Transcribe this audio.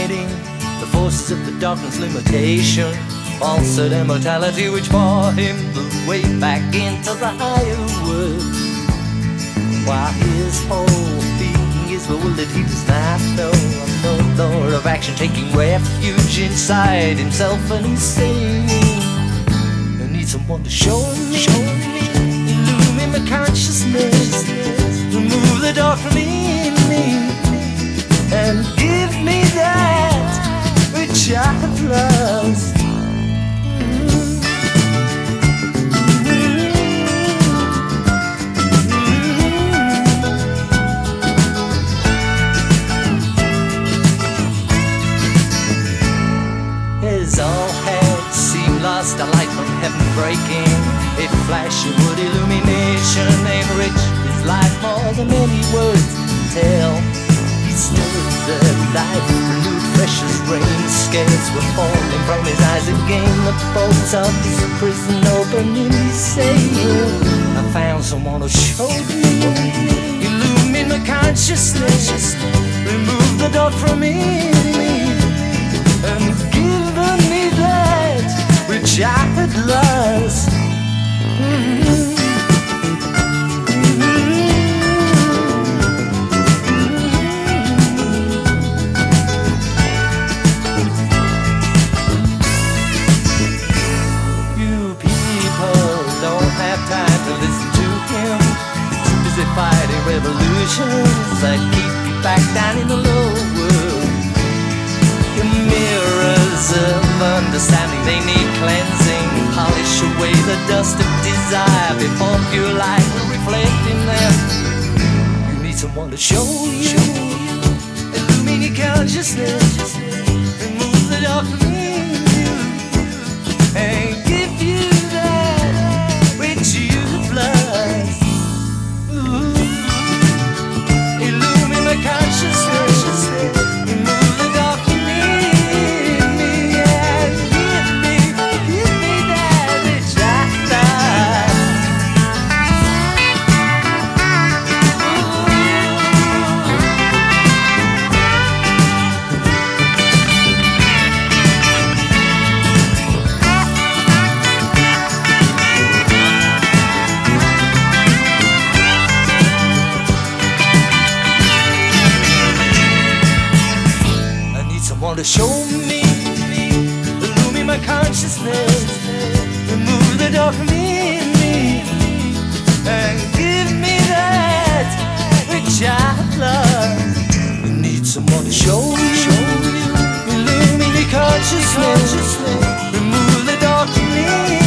fighting the forces of the darkness, limitation, falsehood, immortality, which bore him the way back into the higher world. While his whole being is bewildered, he does not know of no lord of action, taking refuge inside himself, and he's saying, I need someone to show me, illumine my consciousness, remove the dark from in me, and give me that which I have lost. As all had seemed lost, a light from heaven breaking, a flash of wood illumination, enrich his life more than any words can tell. He stood the light, renewed fresh as rain, scales were falling from his eyes again, the bolts of his prison opening. He said, I found someone who showed me, illumine my consciousness, remove the dark from in me, and give me that which I had lost. You people don't have time to listen to him. Too busy fighting revolutions that keep you back down in the low world. Mirrors of understanding, they need cleansing. Polish away the dust of desire before pure light will reflect in them. You need someone to show you, illumine your consciousness, remove the dark from you, and give you that which you've lost. Illumine my consciousness, remove the dark from me. To show me, illumine my consciousness, remove the dark from in me, and give me that which I've lost. You need someone to show you, illumine your consciousness, remove the dark from in me.